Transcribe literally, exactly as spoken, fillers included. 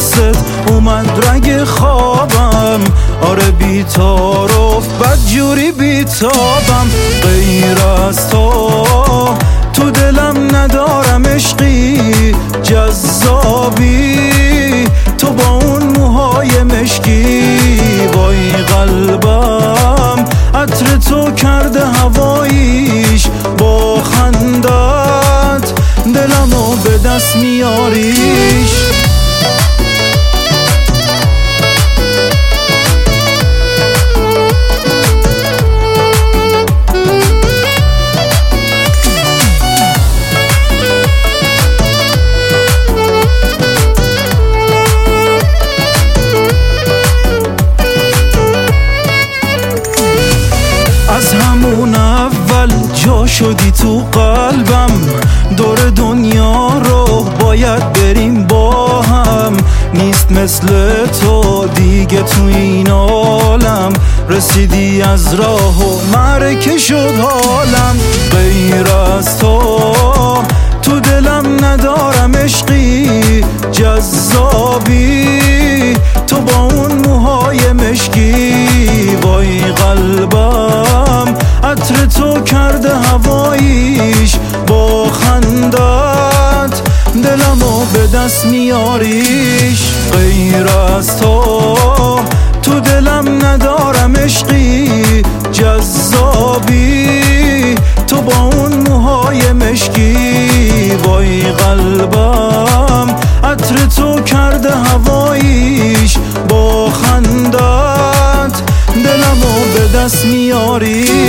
حست اومد رگ خوابم. آره بی‌تارف بدجوری بی‌تابم. غیر از تو تو دلم ندارم عشقی جذابی، تو با اون موهای مشکی. وای قلبم عطر تو کرده هواییش، با خندت دلمو به دست میاریش. از همون اول جا شدی تو قلبم، دور دنیا رو باید بریم با هم. نیست مثل تو دیگه تو این عالم، رسیدی از راه و معرکه شد حالم. غیر از تو تو دلم ندارم عشقی جذابی، تو با اون موهای مشکی. وای قلبم عطر تو کرده هواییش، با خندت دلمو به دست میاریش. غیر از تو تو دلم ندارم عشقی جذابی، تو با اون موهای مشکی. وای قلبم عطر تو کرده هواییش، با خندت دلمو به دست میاری.